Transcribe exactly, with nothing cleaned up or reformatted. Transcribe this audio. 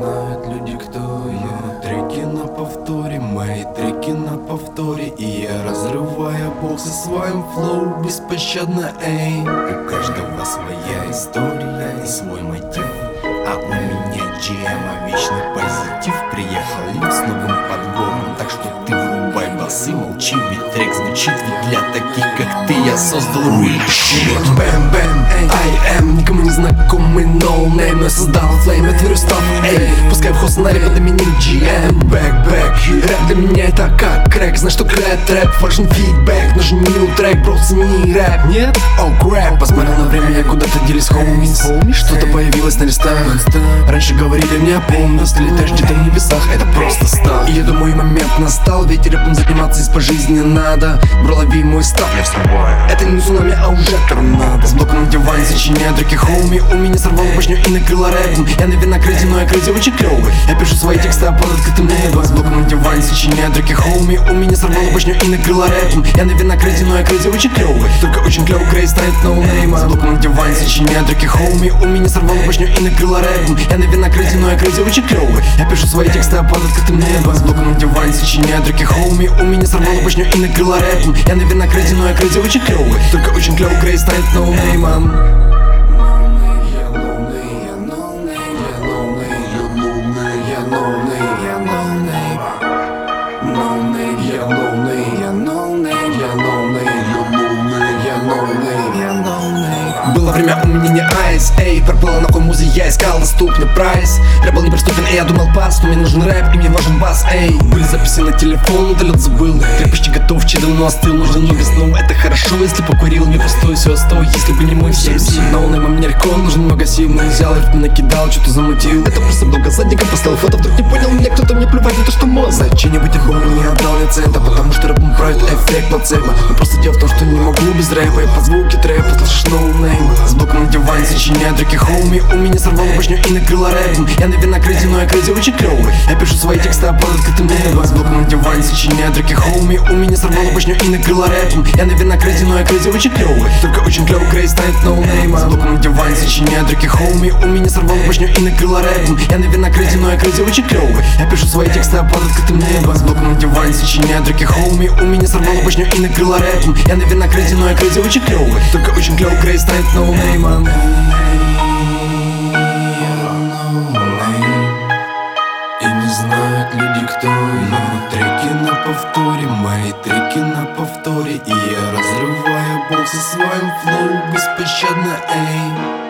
знают люди, кто я. Треки на повторе, мои треки на повторе. И я разрываю боксы своим флоу беспощадно, эй. У каждого своя история и свой мотив, а у меня джема, вечный позитив. Приехал с новым подбором, так что ты врубай басы, молчи, ведь трек звучит. Ведь для таких, как ты, я создал real shit. Бэм, бэм, I am никому не знакомый no name, но я создал флейм, я творю став, эй. Пускай в хостнаре под именем джи эм. Бэк, бэк, рэп для меня это как крэк. Знаешь, что крэп, трэп, важен фидбэк. Нужен new трек, бро, цени рэп. Нет? О, крэп. Посмотрел на время, я куда-то делись хоумис. Что-то появилось на листах. Раньше говорили мне, помню, если летаешь где-то в небесах, это просто стал. И я думаю, момент настал, ведь рэпом заниматься здесь по жизни надо. Бро, лови мой став, я встреваю. Это не цунами, а уже торнадо. С блоком на диване сочиняю треки хоуми. У меня сорвало башню и накрыло рэпом. Я на винограде, но я крейзи очень клёвый. Я пишу свои тексты под открытым небом. С блоком на диване сочиняю треки хоуми. У меня сорвало башню и накрыло рэпом. Я на винограде, но я крейзи очень клёвый. Только очень клёвый крейз станет ноунейма. С блоком на диване сочиняю треки хоуми. У меня сорвало башню и накрыло рэпом. Я на винограде, но я крейзи очень клёвый. Я пишу свои тексты под открытым небом. С блоком на диване сочиняю треки хоуми. У меня сорвало башню и накрыло рэпом. Я на винограде, но я крейзи очень клёвый. Только очень клёвый крейз станет ноунеймом. Было время, у меня не айс, эй. Пропала нахуй музи, я искал доступный прайс. Рэп был неприступен, и я думал пас, но мне нужен рэп, и мне важен бас, эй. Были записи на телефон, удалил, забыл. Трек почти готов, чей давно остыл. Нужен много снов, это хорошо, если покурил. Не пустой, все стой, если бы не мой всем сил. Ноунеймом мне легко, нужен много сил. Но взял, риф накидал, что-то замутил. Это просто был газадником, поставил фото, вдруг не понял меня кто-то, мне плевать на то, что мозг. За чей-нибудь альбом не отдал мне цента, потому что рэпом правит эффект плацебо. Но просто дело в том, что не могу без рэпа. Я по звуке трэпа слышишь ноунейм. С блоком на диване сочиняю треки хоуми. У меня сорвало башню и накрыло рэпом. Я на винограде, но я крейзи очень клёвый. Я пишу свои тексты под открытым небом. С блоком на диване сочиняю треки хоуми. У меня сорвало башню и накрыло рэпом. Я на винограде, но я крейзи очень клёвый. Только очень клёвый крейз станет ноунеймом. С блоком на диване сочиняю треки хоуми. У меня сорвало башню и накрыло рэпом. Я на винограде, но я крейзи очень клёвый. Я пишу свои тексты под открытым небом. С блоком на диване сочиняю треки хоуми. У меня сорвало башню и накрыло рэпом. Я на винограде, но я крейзи очень клёвый. Только очень клёвый крейз станет ноунеймом. И не знают люди, кто я. Треки на повторе, мои треки на повторе. И я разрываю боксы своим флоу беспощадно, эй.